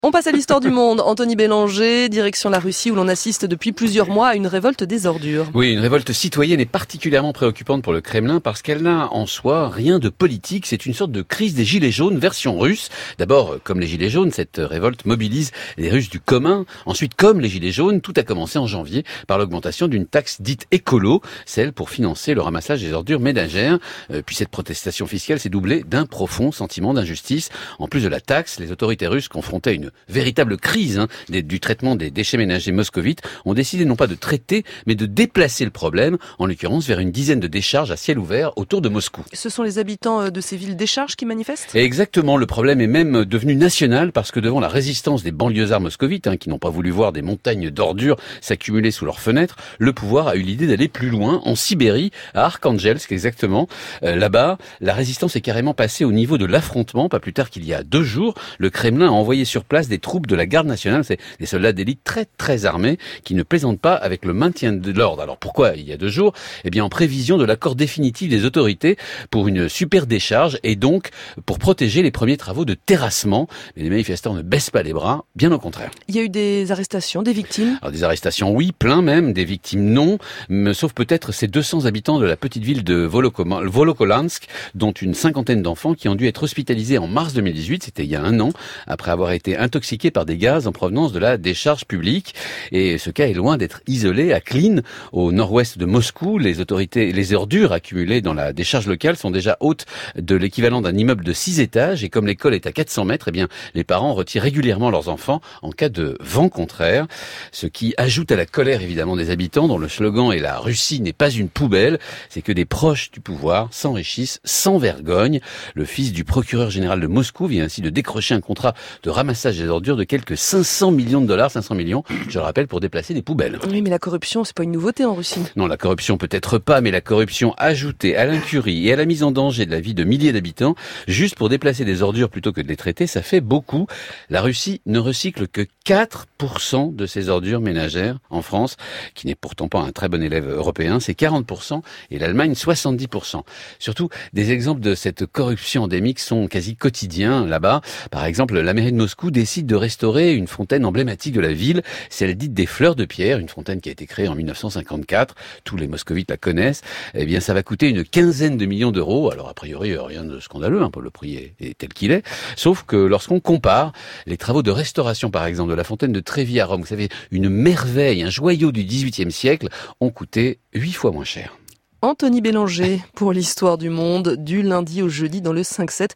On passe à l'histoire du monde. Anthony Bélanger, direction la Russie où l'on assiste depuis plusieurs mois à une révolte des ordures. Oui, une révolte citoyenne est particulièrement préoccupante pour le Kremlin parce qu'elle n'a en soi rien de politique. C'est une sorte de crise des gilets jaunes version russe. D'abord, comme les gilets jaunes, cette révolte mobilise les Russes du commun. Ensuite, comme les gilets jaunes, tout a commencé en janvier par l'augmentation d'une taxe dite écolo, celle pour financer le ramassage des ordures ménagères. Puis cette protestation fiscale s'est doublée d'un profond sentiment d'injustice. En plus de la taxe, les autorités russes confrontaient à une véritable crise du traitement des déchets ménagers moscovites ont décidé non pas de traiter, mais de déplacer le problème, en l'occurrence vers une dizaine de décharges à ciel ouvert autour de Moscou. Ce sont les habitants de ces villes décharges qui manifestent ? Et exactement, le problème est même devenu national parce que devant la résistance des banlieusards moscovites, qui n'ont pas voulu voir des montagnes d'ordures s'accumuler sous leurs fenêtres, le pouvoir a eu l'idée d'aller plus loin, en Sibérie, à Arkhangelsk exactement. Là-bas, la résistance est carrément passée au niveau de l'affrontement. Pas plus tard qu'il y a 2 jours, le Kremlin a envoyé sur place des troupes de la garde nationale, c'est des soldats d'élite très très armés qui ne plaisantent pas avec le maintien de l'ordre. Alors pourquoi il y a 2 jours ? Eh bien en prévision de l'accord définitif des autorités pour une super décharge et donc pour protéger les premiers travaux de terrassement. Mais les manifestants ne baissent pas les bras, bien au contraire. Il y a eu des arrestations, des victimes ? Alors des arrestations oui, plein même, des victimes non, sauf peut-être ces 200 habitants de la petite ville de Volokolamsk, dont une 50aine d'enfants qui ont dû être hospitalisés en mars 2018, c'était il y a 1 an, après avoir été intoxiqués par des gaz en provenance de la décharge publique. Et ce cas est loin d'être isolé. À Klin, au nord-ouest de Moscou, les ordures accumulées dans la décharge locale sont déjà hautes de l'équivalent d'un immeuble de 6 étages. Et comme l'école est à 400 mètres, eh bien, les parents retirent régulièrement leurs enfants en cas de vent contraire. Ce qui ajoute à la colère évidemment des habitants dont le slogan est « La Russie n'est pas une poubelle », c'est que des proches du pouvoir s'enrichissent sans vergogne. Le fils du procureur général de Moscou vient ainsi de décrocher un contrat de ramassage des ordures de quelques 500 millions de dollars, 500 millions, je le rappelle, pour déplacer des poubelles. Oui, mais la corruption, c'est pas une nouveauté en Russie. Non, la corruption peut-être pas, mais la corruption ajoutée à l'incurie et à la mise en danger de la vie de milliers d'habitants, juste pour déplacer des ordures plutôt que de les traiter, ça fait beaucoup. La Russie ne recycle que 4% de ses ordures ménagères en France, qui n'est pourtant pas un très bon élève européen, c'est 40%, et l'Allemagne 70%. Surtout, des exemples de cette corruption endémique sont quasi quotidiens là-bas. Par exemple, la mairie de Moscou décide de restaurer une fontaine emblématique de la ville, celle dite des Fleurs de Pierre, une fontaine qui a été créée en 1954. Tous les moscovites la connaissent. Eh bien, ça va coûter une quinzaine de millions d'euros. Alors, a priori, rien de scandaleux, le prix est tel qu'il est. Sauf que lorsqu'on compare les travaux de restauration, par exemple, de la fontaine de Trévi à Rome, vous savez, une merveille, un joyau du XVIIIe siècle, ont coûté 8 fois moins cher. Anthony Bélanger pour l'histoire du monde, du lundi au jeudi dans le 5-7.